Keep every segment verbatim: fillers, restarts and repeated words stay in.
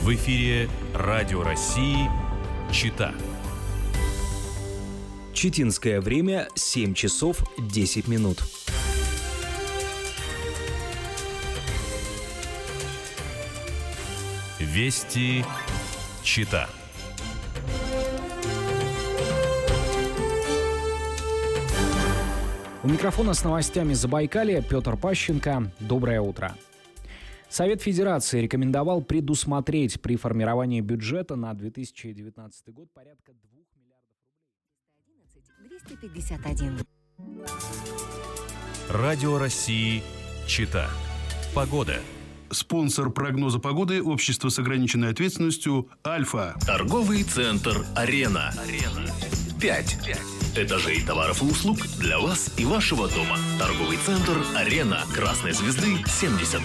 В эфире Радио России «Чита». Читинское время семь часов десять минут. Вести Чита. У микрофона с новостями Забайкалья Петр Пащенко. Доброе утро. Совет Федерации рекомендовал предусмотреть при формировании бюджета на две тысячи девятнадцатый год порядка двух миллиардов рублей. двести пятьдесят один. Радио России «Чита». Погода. Спонсор прогноза погоды – общество с ограниченной ответственностью «Альфа». Торговый центр «Арена». Пять этажей товаров и услуг для вас и вашего дома. Торговый центр «Арена». Красной звезды семьдесят.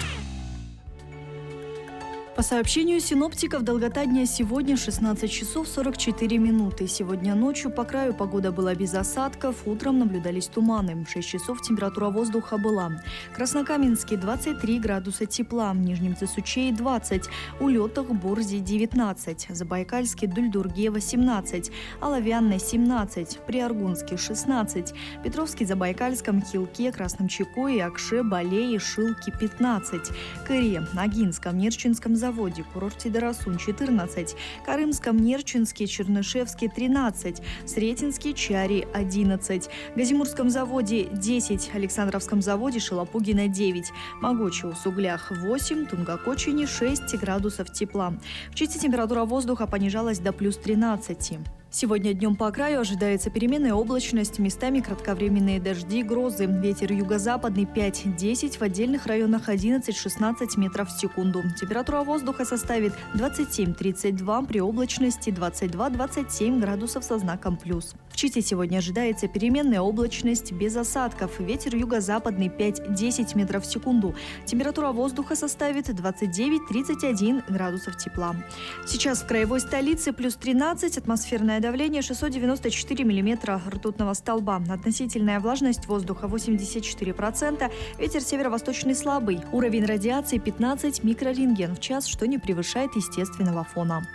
По сообщению синоптиков, долгота дня сегодня шестнадцать часов сорок четыре минуты. Сегодня ночью по краю погода была без осадков, утром наблюдались туманы. В шесть часов температура воздуха была: Краснокаменске двадцать три градуса тепла, в Нижнем Цесучее двадцать, Улетах, Борзе девятнадцать, Забайкальске, Дульдурге восемнадцать, Оловянной семнадцать, Приаргунске шестнадцать, Петровске, Забайкальском, Хилке, Красном Чекое, Акше, Балее, Шилке пятнадцать, Кыре, Ногинском, Нерчинском заводе, курорте Дарасун четырнадцать, Карымском, Нерчинске, Чернышевске тринадцать, Сретенске, Чаре одиннадцать, Газимурском заводе десять, Александровском заводе Шелопугина девять, Могочиус, Углях восемь, Тунгакочине шесть градусов тепла. В Чите температура воздуха понижалась до плюс тринадцати. Сегодня днем по краю ожидается переменная облачность, местами кратковременные дожди, грозы. Ветер юго-западный пять-десять, в отдельных районах одиннадцать-шестнадцать метров в секунду. Температура воздуха составит двадцать семь - тридцать два, при облачности двадцать два - двадцать семь градусов со знаком плюс. В Чите сегодня ожидается переменная облачность без осадков. Ветер юго-западный пять-десять метров в секунду. Температура воздуха составит двадцать девять - тридцать один градусов тепла. Сейчас в краевой столице плюс тринадцать, атмосферная давление шестьсот девяносто четыре миллиметра ртутного столба. Относительная влажность воздуха восемьдесят четыре процента. Ветер северо-восточный слабый. Уровень радиации пятнадцать микрорентген в час, что не превышает естественного фона.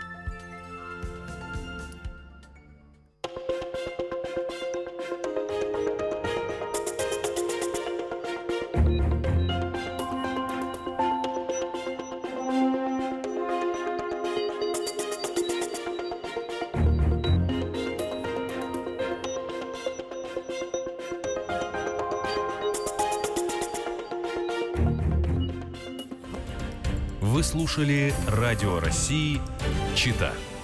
Вы слушали Радио России «Чита».